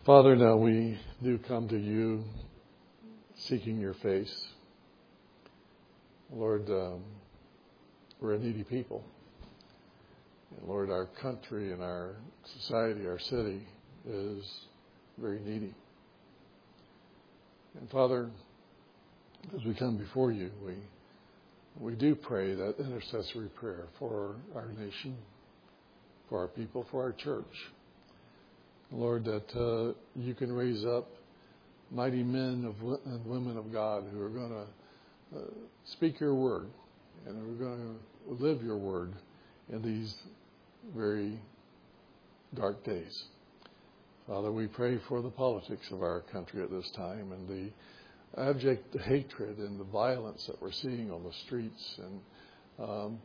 Father, now we do come to you seeking your face. Lord, we're a needy people. And Lord, our country and our society, our city is very needy. And Father, as we come before you, we do pray that intercessory prayer for our nation, for our people, for our church. Lord, that you can raise up mighty men and women of God who are going to speak your word and who are going to live your word in these very dark days. Father, we pray for the politics of our country at this time and the abject hatred and the violence that we're seeing on the streets and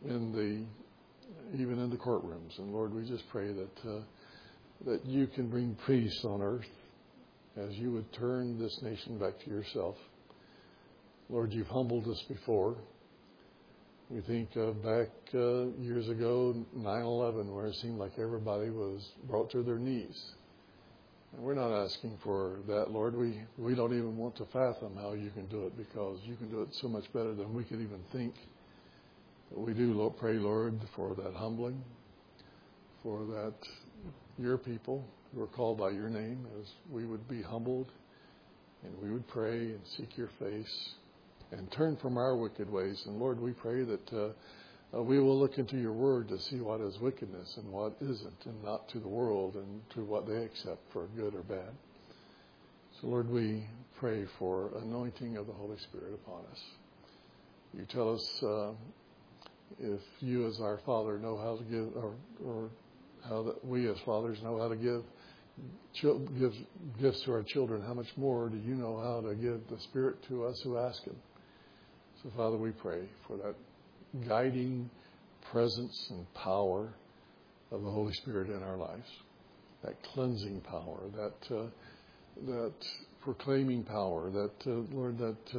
even in the courtrooms. And Lord, we just pray that you can bring peace on earth as you would turn this nation back to yourself. Lord, you've humbled us before. We think back years ago, 9/11, where it seemed like everybody was brought to their knees. And we're not asking for that, Lord. We don't even want to fathom how you can do it, because you can do it so much better than we could even think. But we do pray, Lord, for that humbling, for that your people who are called by your name, as we would be humbled and we would pray and seek your face and turn from our wicked ways. And Lord, we pray that we will look into your word to see what is wickedness and what isn't, and not to the world and to what they accept for good or bad. So Lord, we pray for anointing of the Holy Spirit upon us. You tell us if you as our Father know how to give, or how that we as fathers know how to give gifts to our children, how much more do you know how to give the Spirit to us who ask him? So Father, we pray for that guiding presence and power of the Holy Spirit in our lives, that cleansing power, that proclaiming power, that Lord,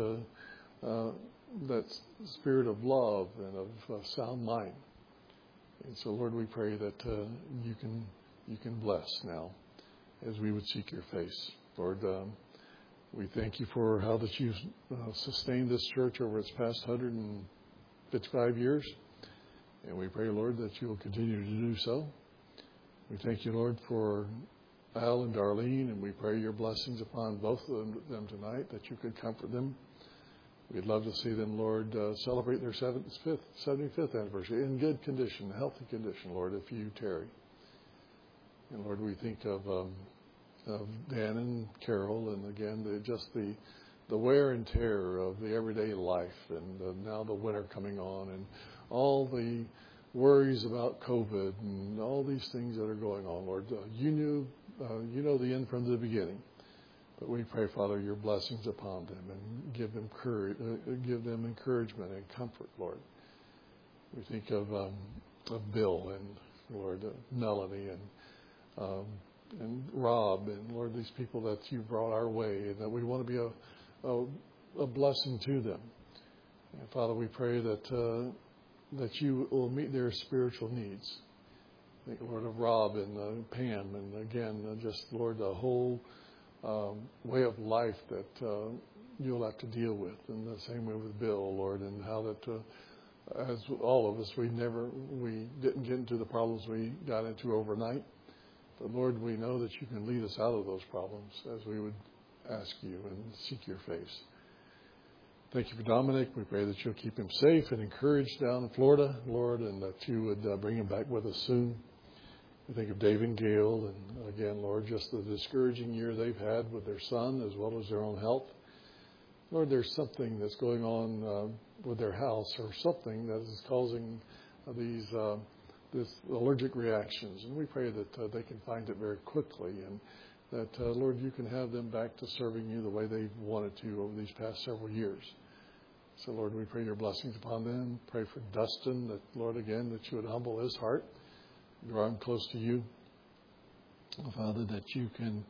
that spirit of love and of sound mind. And so, Lord, we pray that you can bless now as we would seek your face. Lord, we thank you for how that you've sustained this church over its past 155 years. And we pray, Lord, that you will continue to do so. We thank you, Lord, for Al and Darlene, and we pray your blessings upon both of them tonight, that you could comfort them. We'd love to see them, Lord, celebrate their 75th anniversary in good condition, healthy condition, Lord, if you tarry. And Lord, we think of Dan and Carol, and again, the wear and tear of the everyday life, and now the winter coming on, and all the worries about COVID and all these things that are going on, Lord. You know the end from the beginning. But we pray, Father, your blessings upon them and give them encouragement and comfort, Lord. We think of Bill and Lord Melanie and Rob and Lord, these people that you brought our way, and that we want to be a blessing to them. And Father, we pray that you will meet their spiritual needs. Think, Lord, of Rob and Pam, and again, just Lord, the whole way of life that you'll have to deal with, and the same way with Bill, Lord, and how that as all of us, we didn't get into the problems we got into overnight, but Lord, we know that you can lead us out of those problems as we would ask you and seek your face. Thank you for Dominic. We pray that you'll keep him safe and encouraged down in Florida, Lord, and that you would bring him back with us soon. We think of Dave and Gail, and again, Lord, just the discouraging year they've had with their son as well as their own health. Lord, there's something that's going on with their house, or something that is causing these allergic reactions. And we pray that they can find it very quickly, and that, Lord, you can have them back to serving you the way they've wanted to over these past several years. So, Lord, we pray your blessings upon them. Pray for Dustin, that, Lord, again, that you would humble his heart, draw him close to you. Father, that you can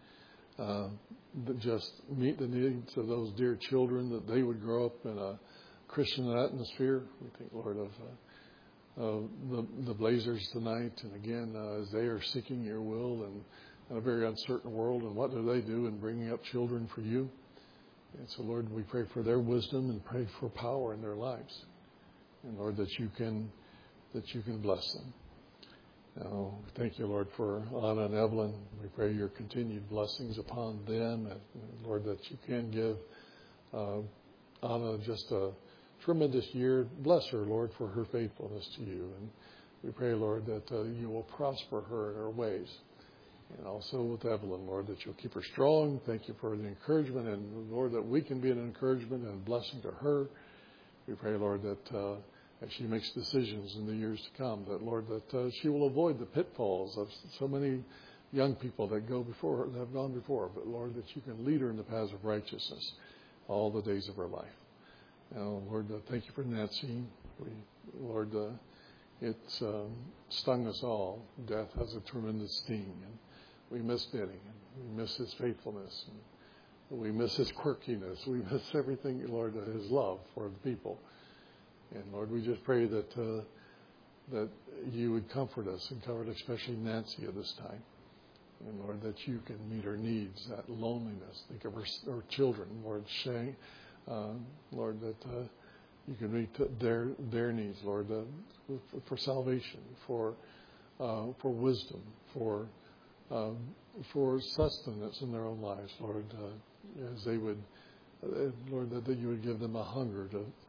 just meet the needs of those dear children, that they would grow up in a Christian atmosphere. We think, Lord, of the Blazers tonight, and again, as they are seeking your will and in a very uncertain world, and what do they do in bringing up children for you? And so, Lord, we pray for their wisdom and pray for power in their lives. And, Lord, that you can bless them. Now, thank you, Lord, for Anna and Evelyn. We pray your continued blessings upon them. And, Lord, that you can give Anna just a tremendous year. Bless her, Lord, for her faithfulness to you. And we pray, Lord, that you will prosper her in her ways. And also with Evelyn, Lord, that you'll keep her strong. Thank you for the encouragement. And, Lord, that we can be an encouragement and a blessing to her. We pray, Lord, that as she makes decisions in the years to come, that, Lord, that she will avoid the pitfalls of so many young people that go before her, that have gone before her. But, Lord, that you can lead her in the paths of righteousness all the days of her life. Now, Lord, thank you for Nancy. Lord, it's stung us all. Death has a tremendous sting, and we miss Denny, and we miss his faithfulness, and we miss his quirkiness. We miss everything, Lord, his love for the people. And, Lord, we just pray that that you would comfort us, and comfort especially Nancy at this time. And, Lord, that you can meet her needs, that loneliness. Think of her children, Lord, Shay. Lord, that you can meet their needs, Lord, for salvation, for wisdom, for sustenance in their own lives, Lord, as they would, Lord, that you would give them a hunger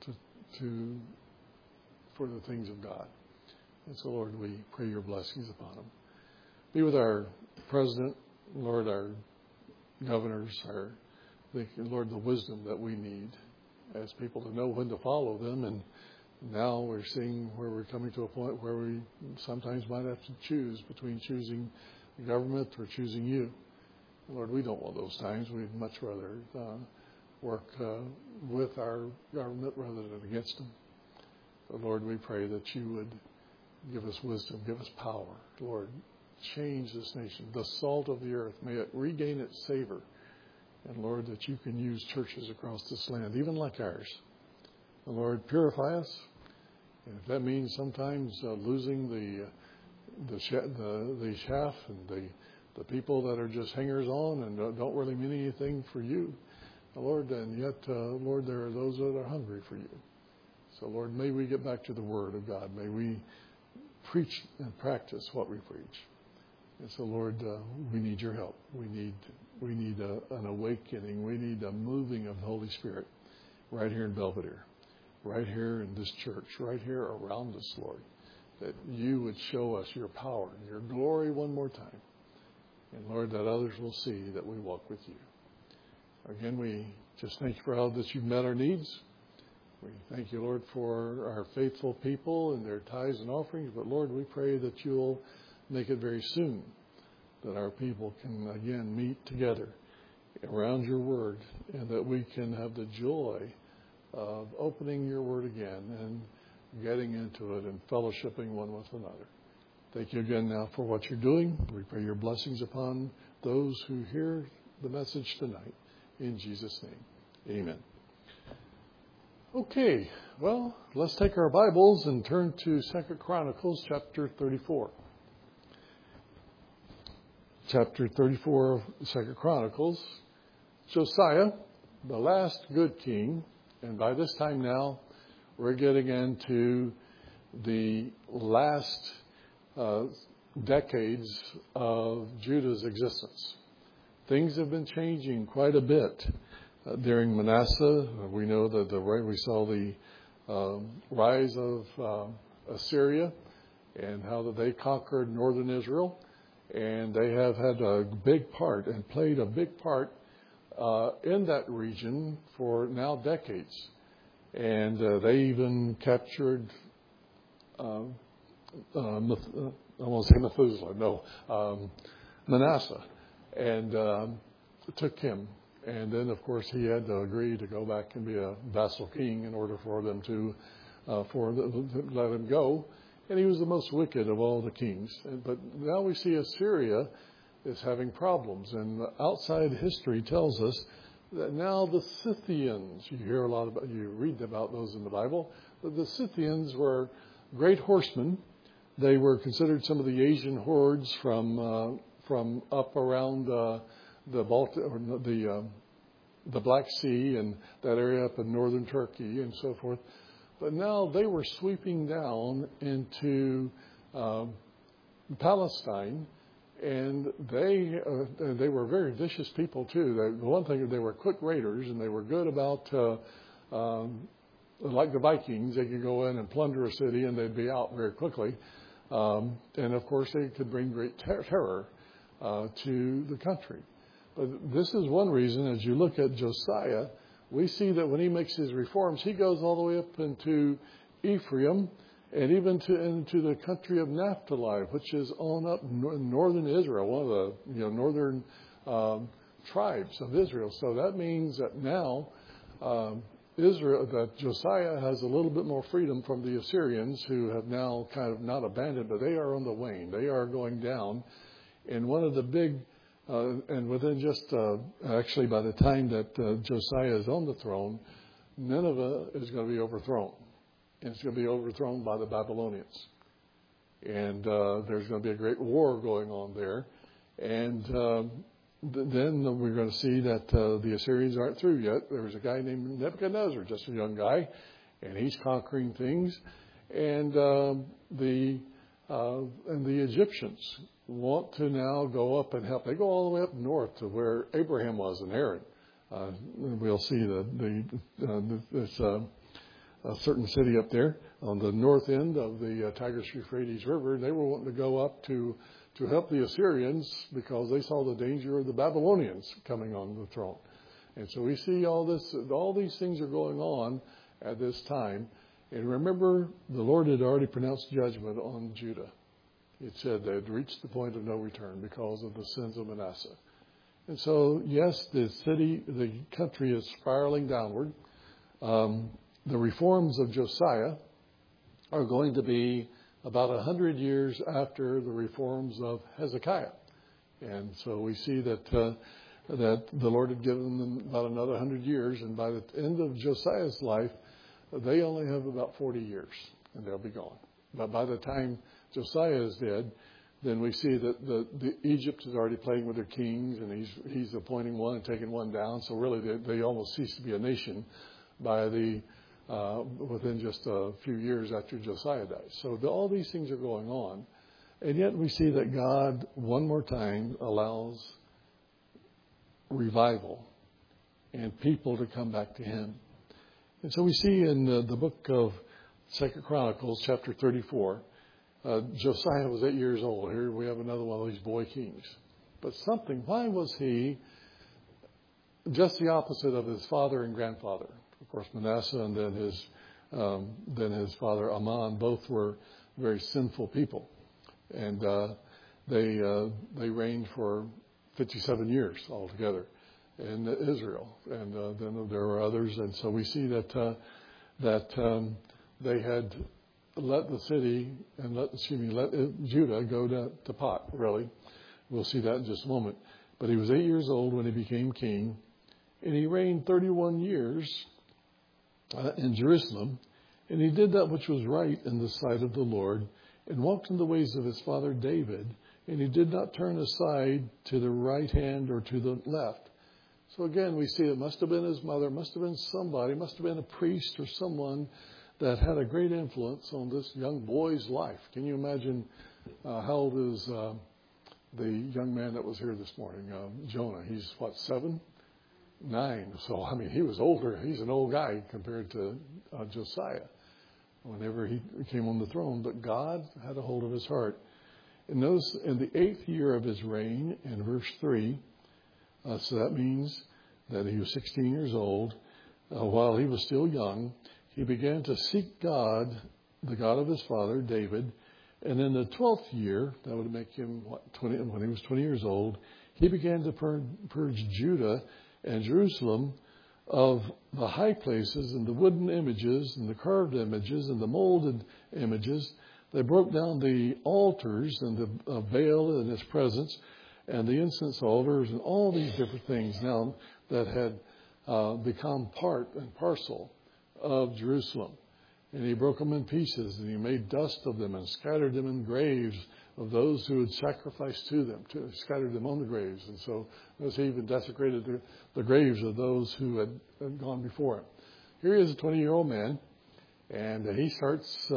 for the things of God. And so, Lord, we pray your blessings upon them. Be with our president, Lord, our governors, Lord, the wisdom that we need as people to know when to follow them. And now we're seeing where we're coming to a point where we sometimes might have to choose between choosing the government or choosing you. Lord, we don't want those times. We'd much rather work with our government rather than against them. But, Lord, we pray that you would give us wisdom, give us power. Lord, change this nation. The salt of the earth, may it regain its savor. And, Lord, that you can use churches across this land, even like ours. And, Lord, purify us. And if that means sometimes losing the chaff and the people that are just hangers-on and don't really mean anything for you, Lord, and yet, Lord, there are those that are hungry for you. So, Lord, may we get back to the Word of God. May we preach and practice what we preach. And so, Lord, we need your help. We need an awakening. We need a moving of the Holy Spirit right here in Belvedere, right here in this church, right here around us, Lord, that you would show us your power and your glory one more time. And, Lord, that others will see that we walk with you. Again, we just thank you for how that you've met our needs. We thank you, Lord, for our faithful people and their tithes and offerings. But, Lord, we pray that you'll make it very soon that our people can again meet together around your word, and that we can have the joy of opening your word again and getting into it and fellowshipping one with another. Thank you again now for what you're doing. We pray your blessings upon those who hear the message tonight. In Jesus' name, amen. Okay, well, let's take our Bibles and turn to 2 Chronicles chapter 34. Chapter 34 of 2 Chronicles. Josiah, the last good king, and by this time now, we're getting into the last decades of Judah's existence. Things have been changing quite a bit during Manasseh. We know that we saw the rise of Assyria and how that they conquered northern Israel. And they have had a big part and played a big part in that region for now decades. And they even captured, I won't say Methuselah, no, Manasseh, and took him. And then, of course, he had to agree to go back and be a vassal king in order for them to let him go. And he was the most wicked of all the kings. But now we see Assyria is having problems. And outside history tells us that now the Scythians, you hear a lot about, you read about those in the Bible, that the Scythians were great horsemen. They were considered some of the Asian hordes from from up around the Black Sea and that area up in northern Turkey and so forth. But now they were sweeping down into Palestine, and they were very vicious people too. The one thing, they were quick raiders, and they were good about like the Vikings. They could go in and plunder a city, and they'd be out very quickly. And of course, they could bring great terror to the country. But this is one reason, as you look at Josiah, we see that when he makes his reforms, he goes all the way up into Ephraim and even into the country of Naphtali, which is on up northern Israel, one of the northern tribes of Israel. So that means that now that Josiah has a little bit more freedom from the Assyrians, who have now kind of not abandoned, but they are on the wane. They are going down. And one of the big, and within just, actually by the time that Josiah is on the throne, Nineveh is going to be overthrown. And it's going to be overthrown by the Babylonians. And there's going to be a great war going on there. And then we're going to see that the Assyrians aren't through yet. There's a guy named Nebuchadnezzar, just a young guy, and he's conquering things. And the Egyptians want to now go up and help. They go all the way up north to where Abraham was and Aaron. We'll see this a certain city up there on the north end of the Tigris-Euphrates River. They were wanting to go up to help the Assyrians because they saw the danger of the Babylonians coming on the throne. And so we see all these things are going on at this time. And remember, the Lord had already pronounced judgment on Judah. It said they had reached the point of no return because of the sins of Manasseh. And so, yes, the country is spiraling downward. The reforms of Josiah are going to be about 100 years after the reforms of Hezekiah. And so we see that the Lord had given them about another 100 years. And by the end of Josiah's life, they only have about 40 years, and they'll be gone. But by the time Josiah is dead, then we see that the Egypt is already playing with their kings, and he's appointing one and taking one down. So really, they almost cease to be a nation by within just a few years after Josiah dies. So all these things are going on, and yet we see that God one more time allows revival and people to come back to Him. And so we see in the book of 2 Chronicles, chapter 34, Josiah was 8 years old. Here we have another one of these boy kings. But why was he just the opposite of his father and grandfather? Of course, Manasseh and then his father Amon both were very sinful people. And they reigned for 57 years altogether in Israel. And then there were others. And so we see that they had let the city and let Judah go to pot, really. We'll see that in just a moment. But he was 8 years old when he became king, and he reigned 31 years in Jerusalem. And he did that which was right in the sight of the Lord, and walked in the ways of his father David, and he did not turn aside to the right hand or to the left. So again, we see it must have been his mother, must have been somebody, must have been a priest or someone that had a great influence on this young boy's life. Can you imagine how old is the young man that was here this morning, Jonah? He's, 7? 9. So, I mean, he was older. He's an old guy compared to Josiah whenever he came on the throne. But God had a hold of his heart. And notice in the 8th year of his reign, in verse 3, so that means that he was 16 years old. While he was still young, he began to seek God, the God of his father, David. And in the 12th year, that would make him 20, when he was 20 years old, he began to purge Judah and Jerusalem of the high places and the wooden images and the carved images and the molded images. They broke down the altars and the Baal in his presence and the incense altars and all these different things now that had become part and parcel of Jerusalem. And he broke them in pieces, and he made dust of them and scattered them in graves of those who had sacrificed to them, scattered them on the graves. And so he even desecrated the graves of those who had gone before him. Here he is, a 20-year-old man, and he starts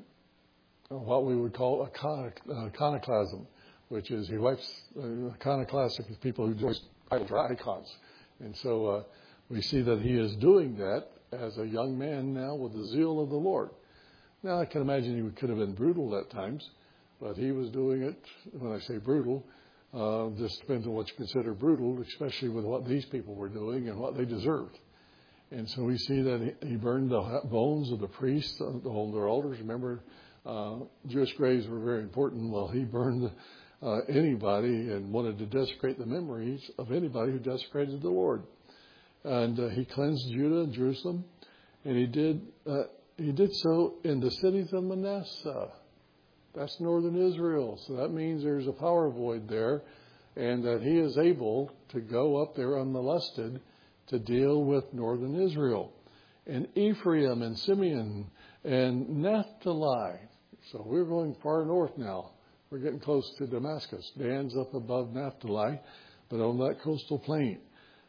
what we would call iconoclasm, which is he wipes iconoclastic as people who join idols or icons. And so we see that he is doing that as a young man now with the zeal of the Lord. Now, I can imagine he could have been brutal at times, but he was doing it, when I say brutal, just depends on what you consider brutal, especially with what these people were doing and what they deserved. And so we see that he burned the bones of the priests on their altars. Remember, Jewish graves were very important. Well, he burned anybody and wanted to desecrate the memories of anybody who desecrated the Lord. And he cleansed Judah and Jerusalem, and he did so in the cities of Manasseh. That's northern Israel, so that means there's a power void there, and that he is able to go up there unmolested to deal with northern Israel. And Ephraim and Simeon and Naphtali. So we're going far north now. We're getting close to Damascus. Dan's up above Naphtali, but on that coastal plain.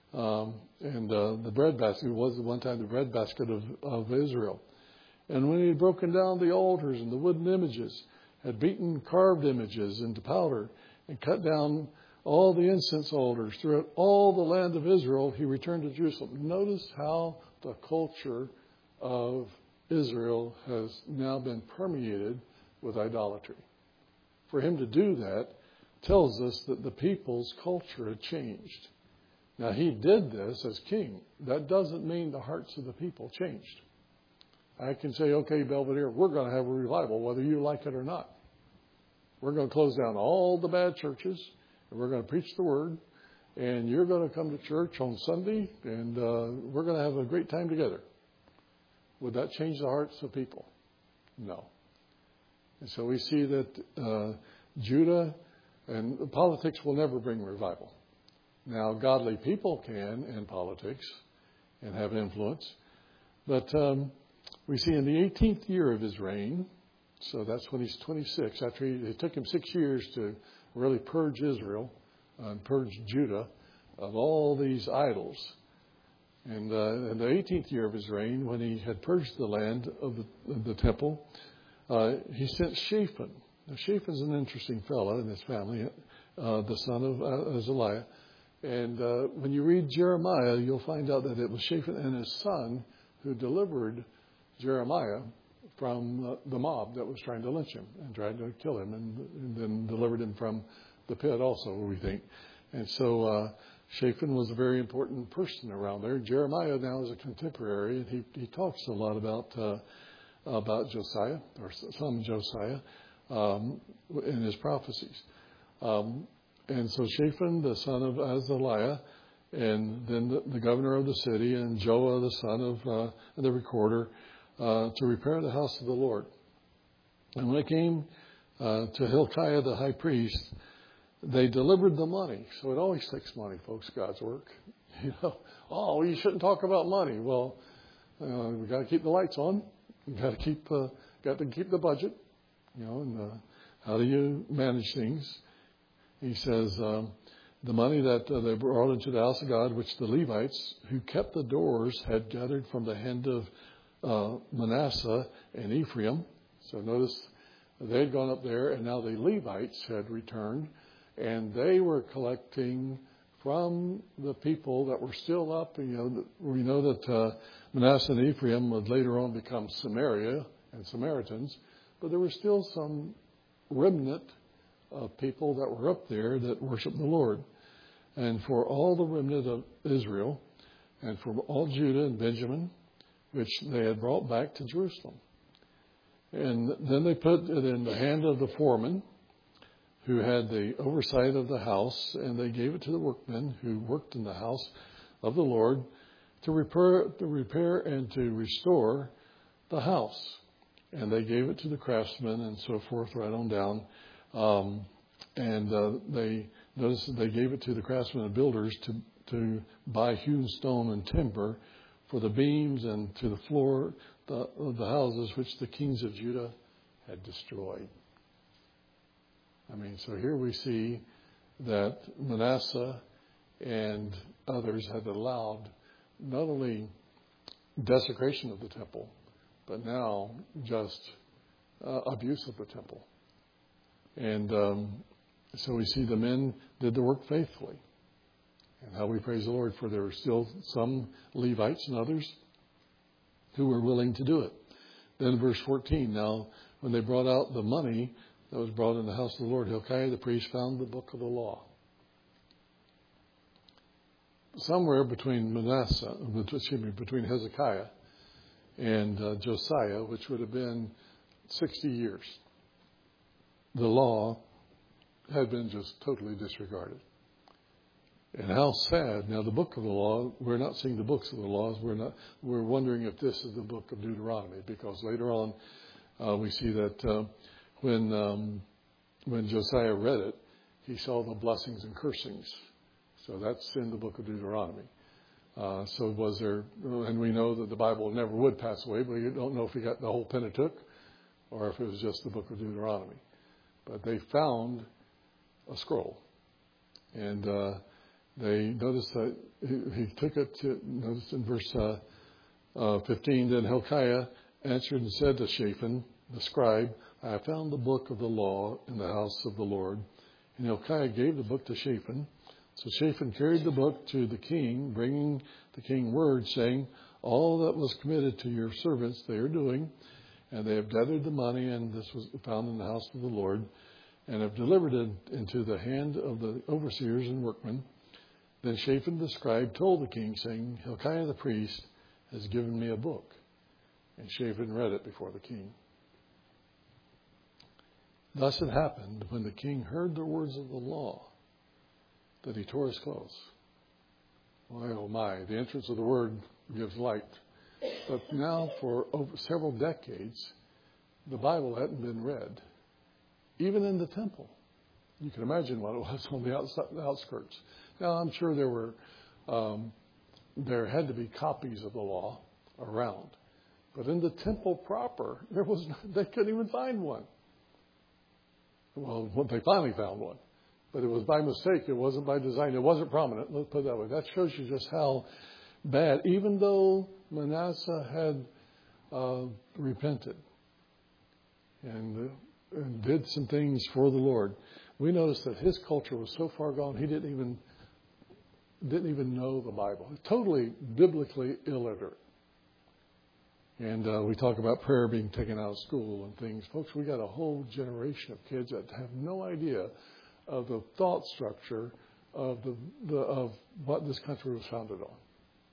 The breadbasket was at one time the breadbasket of Israel. And when he had broken down the altars and the wooden images, had beaten carved images into powder, and cut down all the incense altars throughout all the land of Israel, he returned to Jerusalem. Notice how the culture of Israel has now been permeated with idolatry. For him to do that tells us that the people's culture had changed. Now, he did this as king. That doesn't mean the hearts of the people changed. I can say, okay, Belvedere, we're going to have a revival, whether you like it or not. We're going to close down all the bad churches, and we're going to preach the word, and you're going to come to church on Sunday, and we're going to have a great time together. Would that change the hearts of people? No. And so we see that Judah and politics will never bring revival. Now, godly people can in politics and have influence. But we see in the 18th year of his reign, so that's when he's 26, after it took him 6 years to really purge Israel and purge Judah of all these idols. And in the 18th year of his reign, when he had purged the land of the temple, he sent Shaphan. Now, Shaphan's an interesting fellow in his family, the son of Azaliah. And when you read Jeremiah, you'll find out that it was Shaphan and his son who delivered Jeremiah from the mob that was trying to lynch him and tried to kill him, and then delivered him from the pit also, we think. And so Shaphan was a very important person around there. Jeremiah now is a contemporary, and he talks a lot about Josiah, or some Josiah, in his prophecies. And so Shaphan, the son of Azaliah, and then the governor of the city, and Joah, the son of the recorder, to repair the house of the Lord. And when it came to Hilkiah, the high priest, they delivered the money. So it always takes money, folks, God's work. You shouldn't talk about money. Well, we got to keep the lights on. We got to keep the budget. And how do you manage things? He says, the money that they brought into the house of God, which the Levites, who kept the doors, had gathered from the hand of Manasseh and Ephraim. So notice they had gone up there, and now the Levites had returned, and they were collecting from the people that were still up. We know that Manasseh and Ephraim would later on become Samaria and Samaritans, but there were still some remnant of people that were up there that worshiped the Lord. And for all the remnant of Israel, and for all Judah and Benjamin, which they had brought back to Jerusalem. And then they put it in the hand of the foreman, who had the oversight of the house, and they gave it to the workmen who worked in the house of the Lord to repair and to restore the house. And they gave it to the craftsmen and so forth, right on down. They noticed that they gave it to the craftsmen and builders to buy hewn stone and timber for the beams and to the the houses which the kings of Judah had destroyed. I mean, so here we see that Manasseh and others had allowed not only desecration of the temple, but now just abuse of the temple. And so we see the men did the work faithfully. And how we praise the Lord, for there were still some Levites and others who were willing to do it. Then verse 14, now when they brought out the money that was brought in the house of the Lord, Hilkiah the priest found the book of the law. Somewhere between between Hezekiah and Josiah, which would have been 60 years, the law had been just totally disregarded. And how sad. Now, the book of the law, we're not seeing the books of the laws. We're wondering if this is the book of Deuteronomy, because later on we see that when Josiah read it, he saw the blessings and cursings. So that's in the book of Deuteronomy. So was there, and we know that the Bible never would pass away, but you don't know if he got the whole Pentateuch or if it was just the book of Deuteronomy. But they found a scroll. And they noticed that he took it to, notice in verse 15, then Hilkiah answered and said to Shaphan, the scribe, I have found the book of the law in the house of the Lord. And Hilkiah gave the book to Shaphan. So Shaphan carried the book to the king, bringing the king word, saying, all that was committed to your servants they are doing, and they have gathered the money, and this was found in the house of the Lord, and have delivered it into the hand of the overseers and workmen. Then Shaphan the scribe told the king, saying, Hilkiah the priest has given me a book. And Shaphan read it before the king. Thus it happened, when the king heard the words of the law, that he tore his clothes. Why, oh my, the entrance of the word gives light. But now for over several decades, the Bible hadn't been read, even in the temple. You can imagine what it was on the outskirts. Now, I'm sure there had to be copies of the law around. But in the temple proper, they couldn't even find one. Well, they finally found one. But it was by mistake. It wasn't by design. It wasn't prominent. Let's put it that way. That shows you just how bad, even though Manasseh had repented and did some things for the Lord, we noticed that his culture was so far gone, he didn't even know the Bible. Totally biblically illiterate. And we talk about prayer being taken out of school and things. Folks, we got a whole generation of kids that have no idea of the thought structure of of what this country was founded on.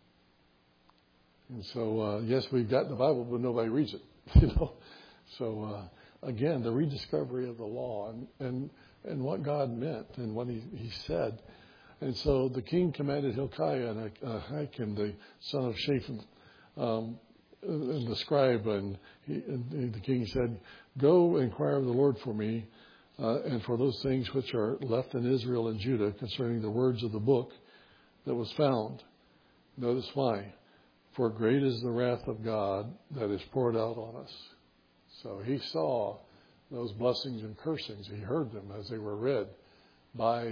And so, yes, we've got the Bible, but nobody reads it. So again, the rediscovery of the law and what God meant and what He said. And so the king commanded Hilkiah and Ahikam, the son of Shaphan, and the scribe, and the king said, "Go inquire of the Lord for me, and for those things which are left in Israel and Judah concerning the words of the book that was found." Notice why. For great is the wrath of God that is poured out on us. So he saw those blessings and cursings. He heard them as they were read by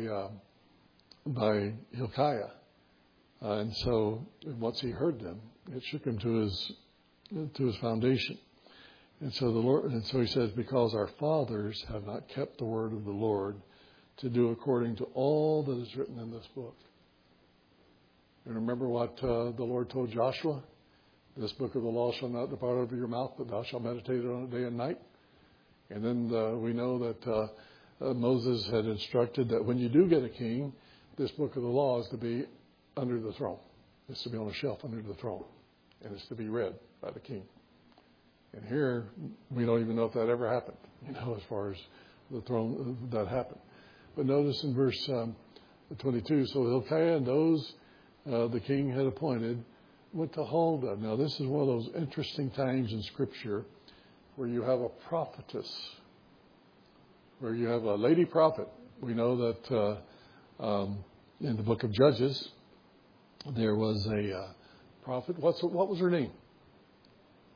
Hilkiah. And so once he heard them, it shook him to his foundation. And so he says, because our fathers have not kept the word of the Lord to do according to all that is written in this book. And remember what the Lord told Joshua? This book of the law shall not depart out of your mouth, but thou shalt meditate on it day and night. And then we know that Moses had instructed that when you do get a king, this book of the law is to be under the throne. It's to be on a shelf under the throne. And it's to be read by the king. And here, we don't even know if that ever happened, as far as the throne that happened. But notice in verse 22, so Hilkiah and those the king had appointed went to Huldah. Now, this is one of those interesting times in Scripture where you have a prophetess, where you have a lady prophet. We know that in the book of Judges, there was a prophet. What was her name?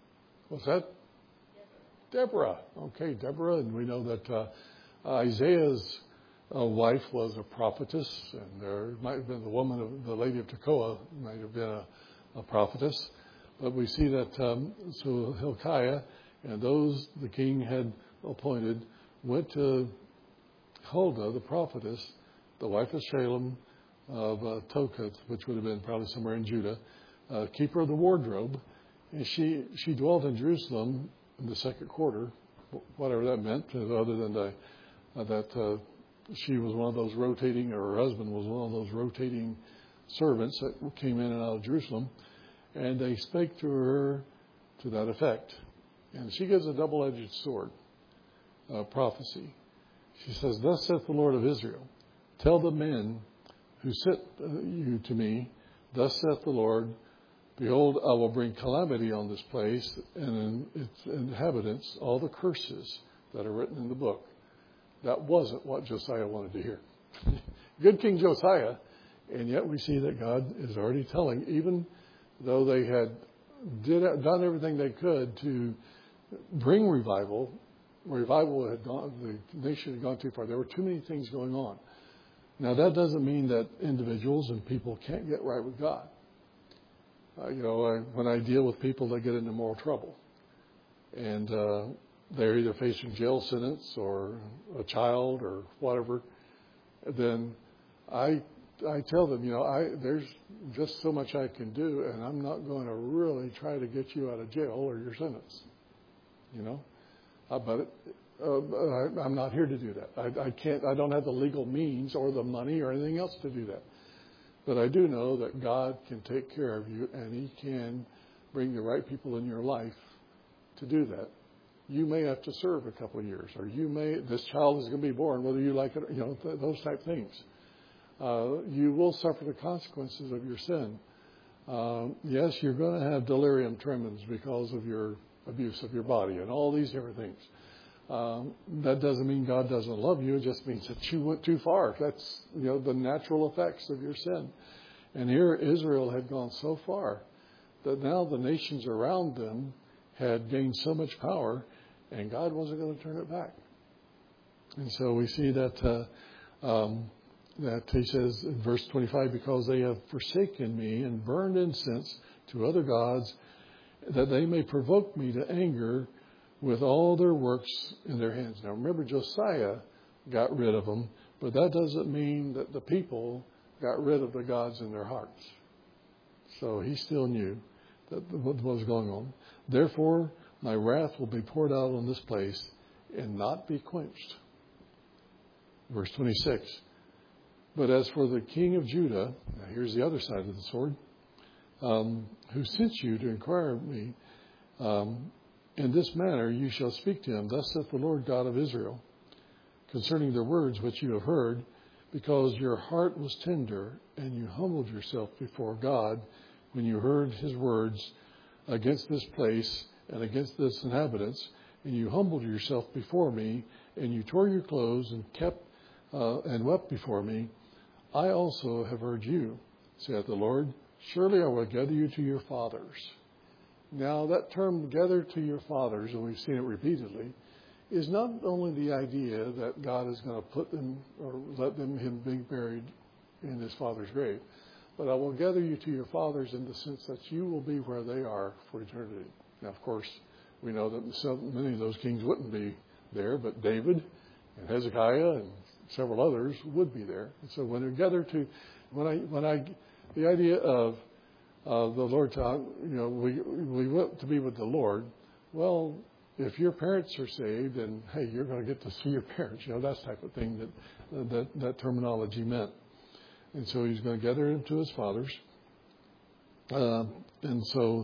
What's that? Deborah. Okay, Deborah. And we know that Isaiah's wife was a prophetess, and there might have been the lady of Tekoa might have been a prophetess. But we see that so Hilkiah and those the king had appointed went to Huldah, the prophetess, the wife of Shalem of Tokath, which would have been probably somewhere in Judah, keeper of the wardrobe. And she dwelt in Jerusalem in the second quarter, whatever that meant, other than that she was one of those rotating, or her husband was one of those rotating servants that came in and out of Jerusalem. And they spake to her to that effect. And she gives a double-edged sword prophecy. She says, "Thus saith the Lord of Israel, tell the men who sent you to me, thus saith the Lord, behold, I will bring calamity on this place and in its inhabitants all the curses that are written in the book." That wasn't what Josiah wanted to hear. Good King Josiah, and yet we see that God is already telling, even though they had done everything they could to bring revival had gone, the nation had gone too far. There were too many things going on. Now, that doesn't mean that individuals and people can't get right with God. When I deal with people that get into moral trouble, and they're either facing jail sentence or a child or whatever, then I tell them, there's just so much I can do, and I'm not going to really try to get you out of jail or your sentence. But I'm not here to do that. I can't. I don't have the legal means or the money or anything else to do that. But I do know that God can take care of you, and He can bring the right people in your life to do that. You may have to serve a couple of years, or this child is going to be born, whether you like it, those type things. You will suffer the consequences of your sin. Yes, you're going to have delirium tremens because of your abuse of your body and all these different things. That doesn't mean God doesn't love you. It just means that you went too far. That's, the natural effects of your sin. And here Israel had gone so far that now the nations around them had gained so much power, and God wasn't going to turn it back. And so we see that He says in verse 25, because they have forsaken me and burned incense to other gods, that they may provoke me to anger with all their works in their hands. Now remember, Josiah got rid of them, but that doesn't mean that the people got rid of the gods in their hearts. So he still knew what was going on. Therefore, my wrath will be poured out on this place and not be quenched. Verse 26. But as for the king of Judah, now here's the other side of the sword, who sent you to inquire of me, in this manner you shall speak to him. Thus saith the Lord God of Israel, concerning the words which you have heard, because your heart was tender, and you humbled yourself before God when you heard his words against this place and against its inhabitants, and you humbled yourself before me, and you tore your clothes and and wept before me. I also have heard you, saith the Lord. Surely I will gather you to your fathers. Now that term, gather to your fathers, and we've seen it repeatedly, is not only the idea that God is going to put them or let him be buried in his father's grave, but I will gather you to your fathers in the sense that you will be where they are for eternity. Now, of course, we know that many of those kings wouldn't be there, but David and Hezekiah and several others would be there. And so when they're gathered to, the idea of the Lord, we want to be with the Lord. Well, if your parents are saved, then hey, you're going to get to see your parents. That type of thing that terminology meant. And so he's going to gather him to his fathers. And so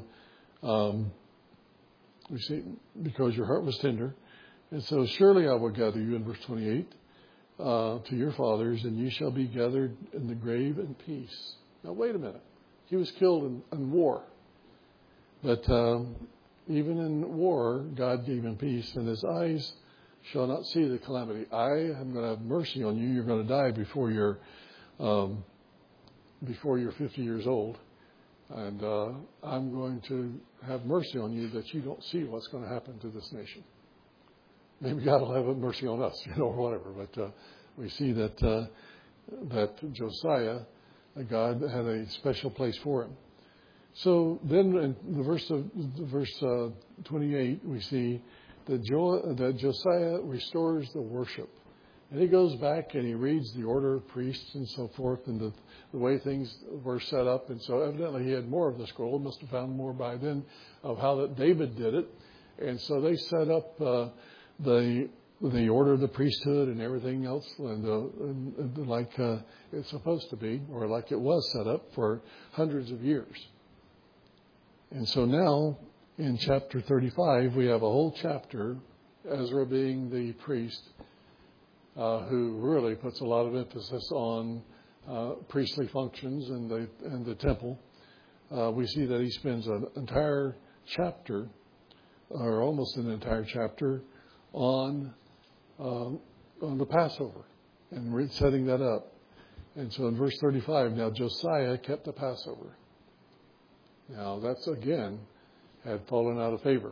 we see, because your heart was tender. And so surely I will gather you, in verse 28, to your fathers, and you shall be gathered in the grave in peace. Now, wait a minute. He was killed in war. But even in war, God gave him peace, and his eyes shall not see the calamity. I am going to have mercy on you. You're going to die before you're 50 years old. And I'm going to have mercy on you that you don't see what's going to happen to this nation. Maybe God will have mercy on us, or whatever. But we see that Josiah, God had a special place for him. So then in the verse 28, we see that Josiah restores the worship. And he goes back and he reads the order of priests and so forth and the way things were set up. And so evidently he had more of the scroll, must have found more by then of how that David did it. And so they set up the order of the priesthood and everything else and like it's supposed to be, or like it was set up for hundreds of years. And so now in chapter 35, we have a whole chapter, Ezra being the priest, who really puts a lot of emphasis on priestly functions and the temple. We see that he spends an entire chapter, or almost an entire chapter, on the Passover and setting that up. And so in verse 35, now Josiah kept the Passover. Now that's again had fallen out of favor.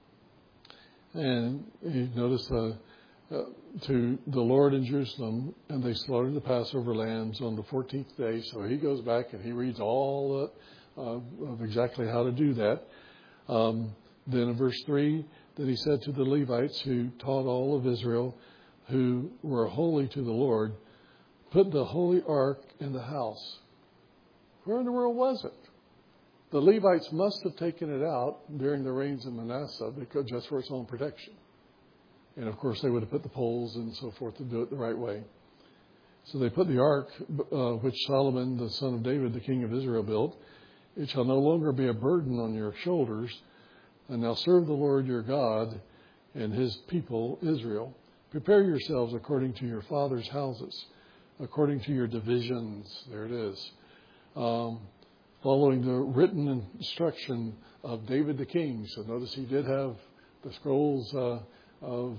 And you notice to the Lord in Jerusalem, and they slaughtered the Passover lambs on the 14th day. So he goes back and he reads all of exactly how to do that. Then in verse 3, that he said to the Levites who taught all of Israel, who were holy to the Lord, put the holy ark in the house. Where in the world was it? The Levites must have taken it out during the reigns of Manasseh because just for its own protection. And of course they would have put the poles and so forth to do it the right way. So they put the ark, which Solomon, the son of David, the king of Israel, built. It shall no longer be a burden on your shoulders. And now serve the Lord your God and his people, Israel. Prepare yourselves according to your father's houses, according to your divisions. There it is. Following the written instruction of David the king. So notice he did have the scrolls of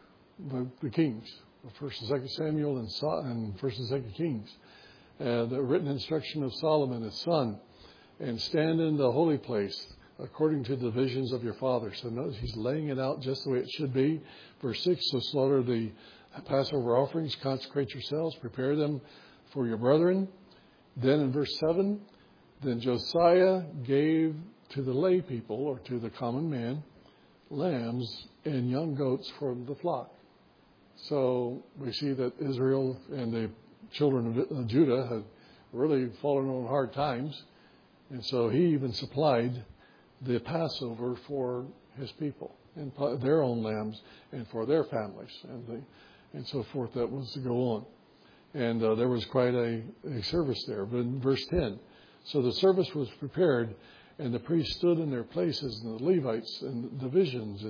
the kings, 1st and 2nd Samuel and 1st and 2nd Kings. The written instruction of Solomon his son. And stand in the holy place according to the divisions of your father. So notice he's laying it out just the way it should be. Verse 6, so slaughter the Passover offerings, consecrate yourselves, prepare them for your brethren. Then in verse 7, then Josiah gave to the lay people, or to the common man, lambs and young goats from the flock. So we see that Israel and the children of Judah had really fallen on hard times. And so he even supplied the Passover for his people and their own lambs and for their families and so forth that was to go on. And there was quite a service there. But in verse 10, so the service was prepared and the priests stood in their places and the Levites and divisions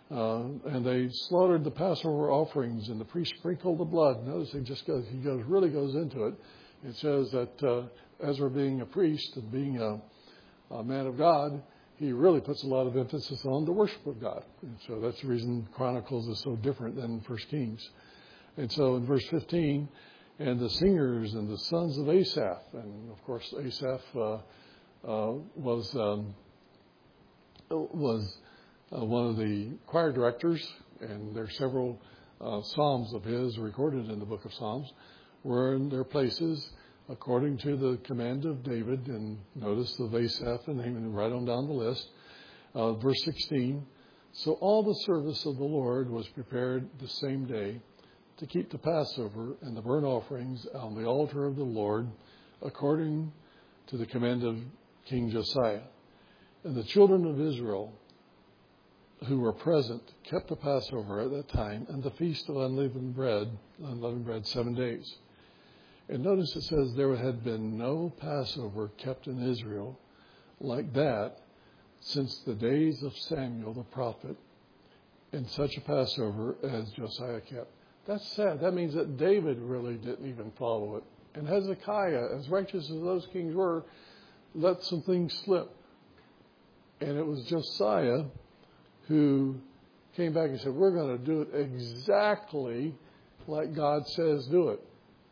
and they slaughtered the Passover offerings and the priest sprinkled the blood. Notice he really goes into it. It says that Ezra being a priest and being a man of God, he really puts a lot of emphasis on the worship of God. And so that's the reason Chronicles is so different than 1 Kings. And so in verse 15, and the singers and the sons of Asaph, and of course Asaph was one of the choir directors, and there are several psalms of his recorded in the book of Psalms, were in their places according to the command of David. And notice of Asaph and Haman right on down the list. Verse 16, so all the service of the Lord was prepared the same day to keep the Passover and the burnt offerings on the altar of the Lord according to the command of King Josiah. And the children of Israel who were present kept the Passover at that time and the feast of unleavened bread 7 days. And notice it says there had been no Passover kept in Israel like that since the days of Samuel the prophet, and such a Passover as Josiah kept. That's sad. That means that David really didn't even follow it. And Hezekiah, as righteous as those kings were, let some things slip. And it was Josiah who came back and said, we're going to do it exactly like God says do it.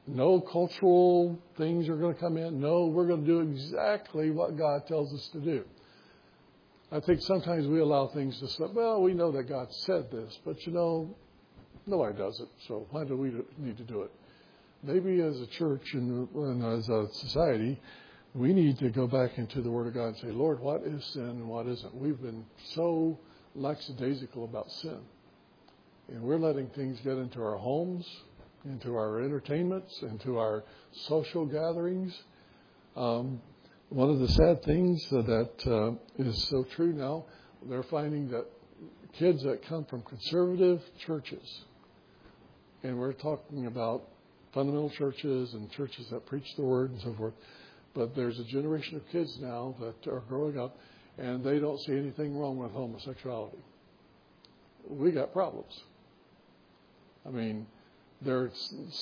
No cultural things are going to come in. No, we're going to do exactly what God tells us to do. I think sometimes we allow things to slip. Well, we know that God said this, but nobody does it. So why do we need to do it? Maybe as a church and as a society, we need to go back into the Word of God and say, Lord, what is sin and what isn't? We've been so lackadaisical about sin. And we're letting things get into our homes, into our entertainments, into our social gatherings. One of the sad things that is so true now, they're finding that kids that come from conservative churches, and we're talking about fundamental churches and churches that preach the Word and so forth, but there's a generation of kids now that are growing up, and they don't see anything wrong with homosexuality. We got problems. I mean, they don't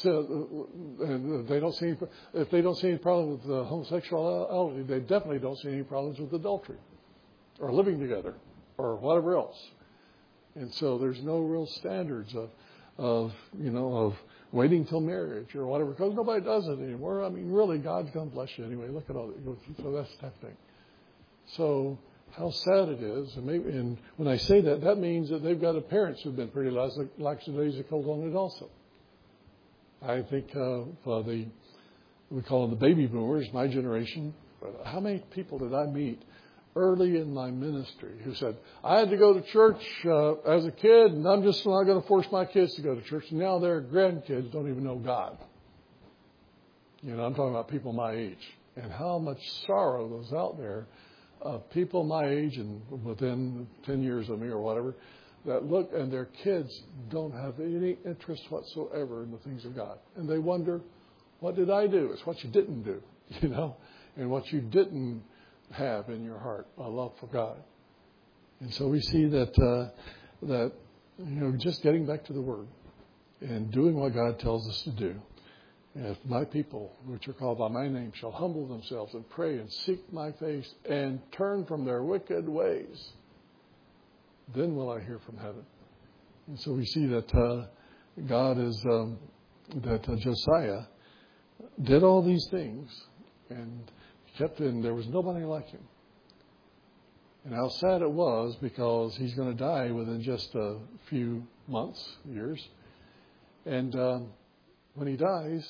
see if they don't see any problem with homosexuality, they definitely don't see any problems with adultery or living together or whatever else. And so there's no real standards of waiting till marriage or whatever, because nobody does it anymore. I mean, really, God's going to bless you anyway. Look at all that. So that's the type of thing. So how sad it is. And when I say that, that means that they've got parents who've been pretty lackadaisical on it also. I think we call them the baby boomers, my generation. But how many people did I meet early in my ministry who said, I had to go to church as a kid, and I'm just not going to force my kids to go to church. And now their grandkids don't even know God. I'm talking about people my age. And how much sorrow goes out there of people my age and within 10 years of me or whatever, that look and their kids don't have any interest whatsoever in the things of God. And they wonder, what did I do? It's what you didn't do, and what you didn't have in your heart, a love for God. And so we see that just getting back to the Word and doing what God tells us to do. If my people, which are called by my name, shall humble themselves and pray and seek my face and turn from their wicked ways, then will I hear from heaven. And so we see that God is, that Josiah did all these things and kept in. There was nobody like him. And how sad it was, because he's going to die within just a few months, years. And when he dies,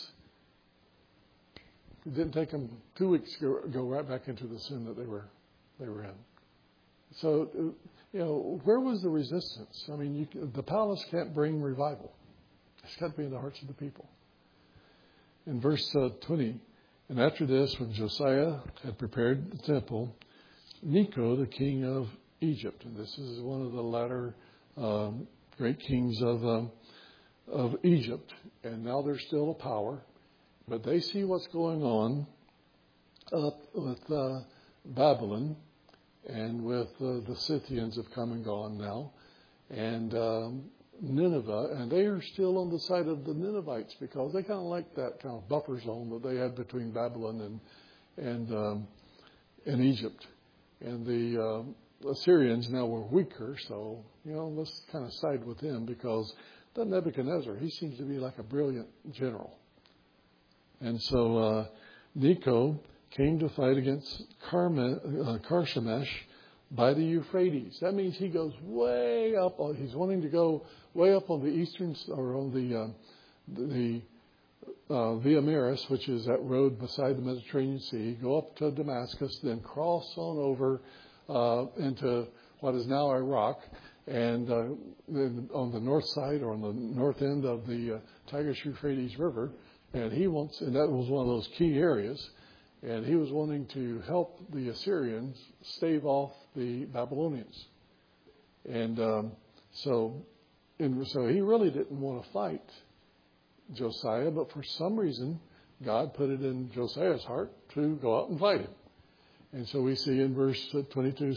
it didn't take them 2 weeks to go right back into the sin that they were in. So, where was the resistance? I mean, the palace can't bring revival. It's got to be in the hearts of the people. In verse 20, and after this, when Josiah had prepared the temple, Necho, the king of Egypt, and this is one of the latter great kings of Egypt, and now they're still a power, but they see what's going on up with Babylon, and with the Scythians have come and gone now, and Nineveh, and they are still on the side of the Ninevites, because they kind of like that kind of buffer zone that they had between Babylon and Egypt. And the Assyrians now were weaker, so let's kind of side with them, because the Nebuchadnezzar, he seems to be like a brilliant general. And so Necho came to fight against Carchemish by the Euphrates. That means he goes way up. He's wanting to go way up on the eastern, or on the Via Maris, which is that road beside the Mediterranean Sea, go up to Damascus, then cross on over into what is now Iraq, and then on the north side, or on the north end of the Tigris-Euphrates River. And and that was one of those key areas. And he was wanting to help the Assyrians stave off the Babylonians. And so he really didn't want to fight Josiah, but for some reason, God put it in Josiah's heart to go out and fight him. And so we see in verse 22,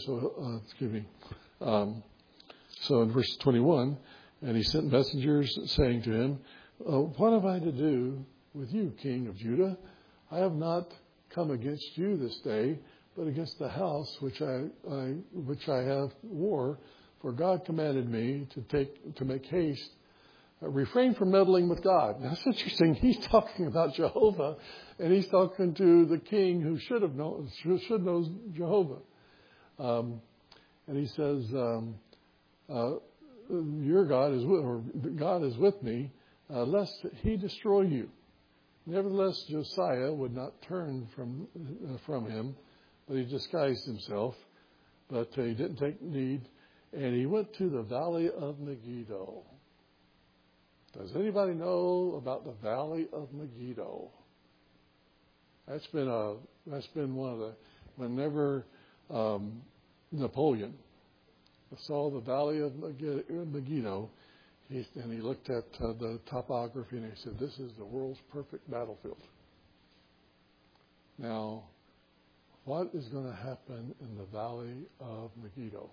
so in verse 21, and he sent messengers saying to him, what have I to do with you, King of Judah? I have not come against you this day, but against the house which I have war. For God commanded me to make haste refrain from meddling with God. Now, that's interesting. He's talking about Jehovah, and he's talking to the king who should know Jehovah. And he says, your God is with me, lest he destroy you. Nevertheless, Josiah would not turn from him, but he disguised himself. But he didn't take need, and he went to the valley of Megiddo. Does anybody know about the Valley of Megiddo? That's been one of the, whenever Napoleon saw the Valley of Megiddo, he looked at the topography and he said, "This is the world's perfect battlefield." Now, what is going to happen in the Valley of Megiddo?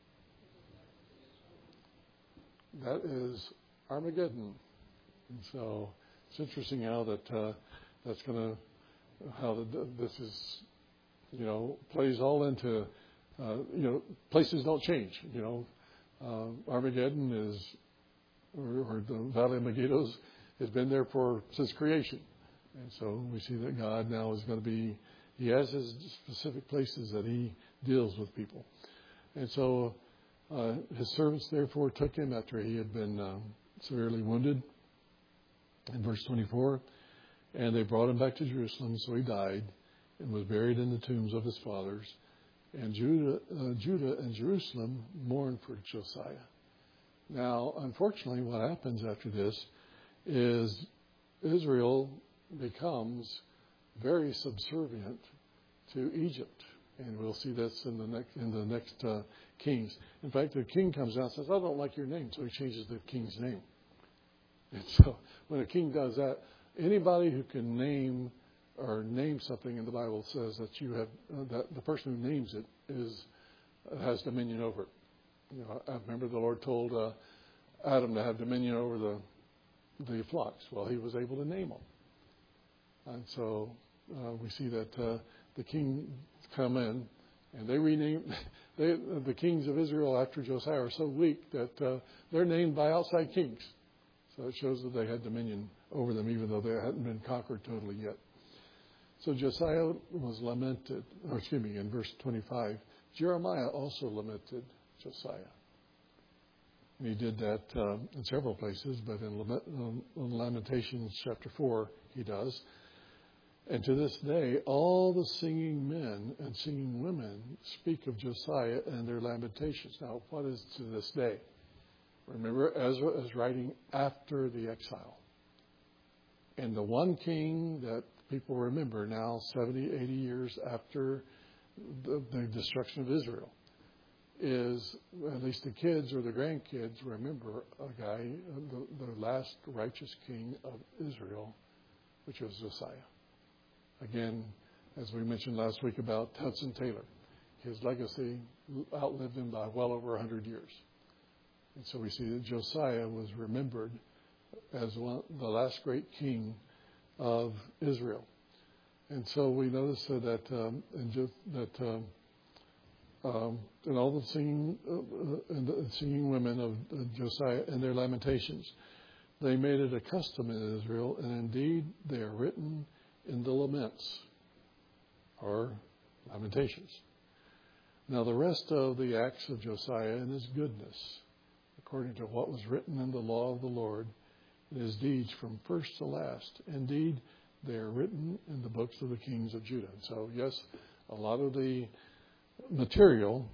That is Armageddon. And so it's interesting how that's going to, how this is, plays all into, places don't change. Armageddon is, or the Valley of Megiddo has been there since creation. And so we see that God now is going to be, he has his specific places that he deals with people. And so his servants therefore took him after he had been severely wounded, in verse 24, and they brought him back to Jerusalem. So he died and was buried in the tombs of his fathers. And Judah and Jerusalem mourned for Josiah. Now, unfortunately, what happens after this is Israel becomes very subservient to Egypt. And we'll see this in the next Kings. In fact, the king comes out and says, "I don't like your name," so he changes the king's name. And so when a king does that, anybody who can name something in the Bible says that you have that the person who names it has dominion over it. I remember the Lord told Adam to have dominion over the flocks. Well, he was able to name them, and so we see that the king come in and they rename the kings of Israel after Josiah are so weak that they're named by outside kings. So it shows that they had dominion over them, even though they hadn't been conquered totally yet. So Josiah was lamented, in verse 25, Jeremiah also lamented Josiah. And he did that in several places, but in Lamentations chapter 4, he does. And to this day, all the singing men and singing women speak of Josiah and their lamentations. Now, what is to this day? Remember, Ezra is writing after the exile. And the one king that people remember now, 70, 80 years after the destruction of Israel, is, at least the kids or the grandkids remember a guy, the last righteous king of Israel, which was Josiah. Again, as we mentioned last week about Hudson Taylor, his legacy outlived him by well over 100 years. And so we see that Josiah was remembered as the last great king of Israel. And so we notice that in all the singing women of Josiah and their lamentations, they made it a custom in Israel, and indeed they are written in the laments or lamentations. Now the rest of the acts of Josiah and his goodness, according to what was written in the law of the Lord, and his deeds from first to last, indeed they are written in the books of the kings of Judah. And so yes, a lot of the material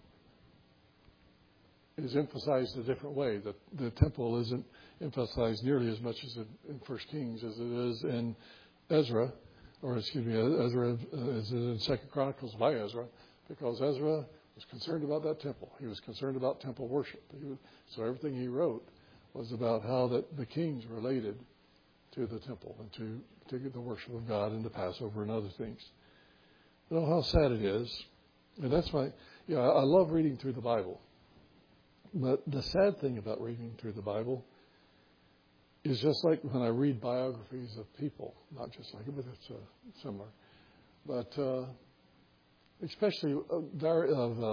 is emphasized a different way. The temple isn't emphasized nearly as much as in First Kings as it is in Ezra, as it is in Second Chronicles by Ezra, because Ezra was concerned about that temple. He was concerned about temple worship. So everything he wrote was about how that the kings related to the temple and to the worship of God and the Passover and other things. You know how sad it is. And that's why, I love reading through the Bible. But the sad thing about reading through the Bible is just like when I read biographies of people, not just like it, but it's similar. But especially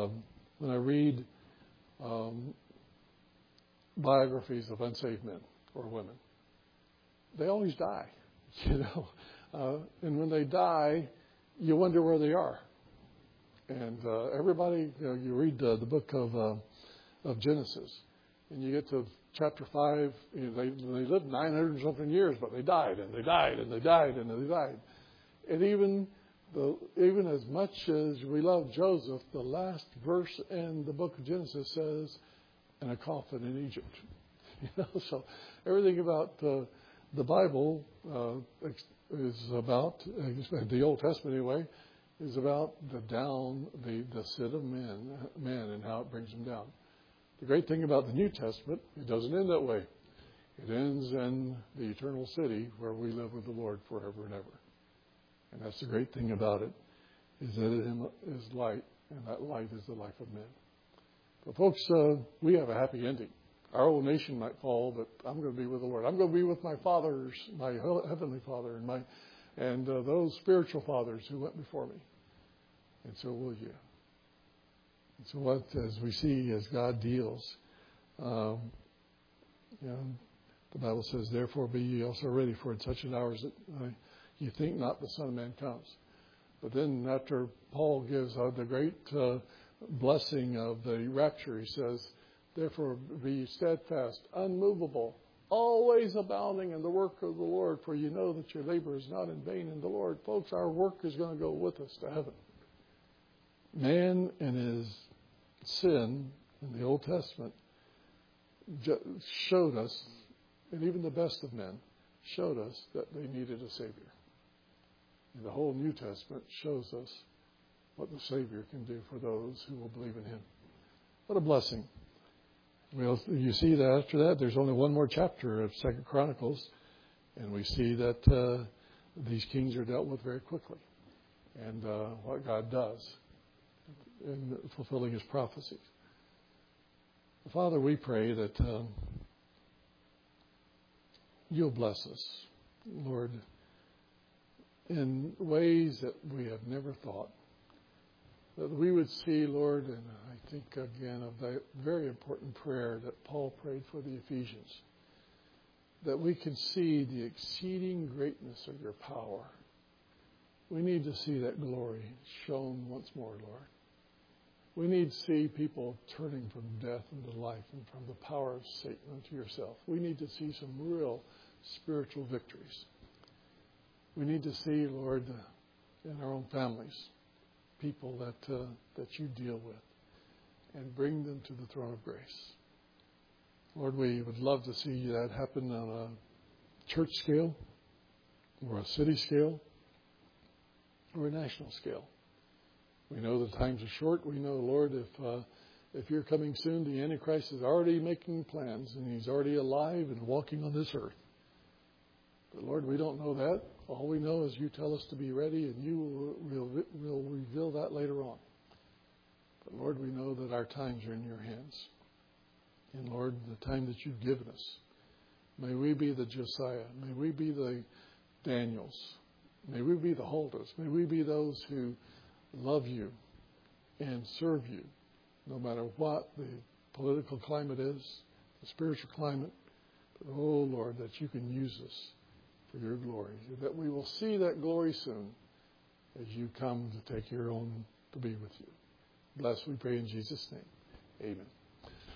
when I read biographies of unsaved men, or women. They always die, you know. And when they die, you wonder where they are. And everybody, you read the book of Genesis, and you get to chapter 5. They lived 900 something years, but they died, and they died, and they died, and they died. And even as much as we love Joseph, the last verse in the book of Genesis says, "in a coffin in Egypt." You know, so everything about the Bible is about, the Old Testament anyway, is about the sit of men and how it brings them down. The great thing about the New Testament, it doesn't end that way. It ends in the eternal city where we live with the Lord forever and ever. And that's the great thing about it, is that it is light, and that light is the life of men. But folks, we have a happy ending. Our whole nation might fall, but I'm going to be with the Lord. I'm going to be with my fathers, my heavenly Father, and those spiritual fathers who went before me. And so will you. And so as we see, as God deals, the Bible says, "Therefore be ye also ready, for in such an hour as you think not the Son of Man comes." But then after Paul gives the great blessing of the rapture, he says, "Therefore be steadfast, unmovable, always abounding in the work of the Lord, for you know that your labor is not in vain in the Lord." Folks, our work is going to go with us to heaven. Man in his sin in the Old Testament showed us, and even the best of men showed us, that they needed a Savior. And the whole New Testament shows us what the Savior can do for those who will believe in Him. What a blessing. Well, you see that after that, there's only one more chapter of 2 Chronicles, and we see that these kings are dealt with very quickly, and what God does in fulfilling His prophecies. Father, we pray that You'll bless us, Lord, in ways that we have never thought. That we would see, Lord, and I think again of that very important prayer that Paul prayed for the Ephesians, that we can see the exceeding greatness of Your power. We need to see that glory shown once more, Lord. We need to see people turning from death into life and from the power of Satan unto Yourself. We need to see some real spiritual victories. We need to see, Lord, in our own families, people that You deal with and bring them to the throne of grace. Lord, we would love to see that happen on a church scale or a city scale or a national scale. We know the times are short. We know, Lord, if You're coming soon, the Antichrist is already making plans, and he's already alive and walking on this earth. But, Lord, we don't know that. All we know is You tell us to be ready, and You will reveal that later on. But, Lord, we know that our times are in Your hands. And, Lord, the time that You've given us, may we be the Josiah. May we be the Daniels. May we be the Huldas. May we be those who love You and serve You, no matter what the political climate is, the spiritual climate. But, oh, Lord, that You can use us for Your glory, that we will see that glory soon as You come to take Your own to be with You. Bless, we pray in Jesus' name. Amen.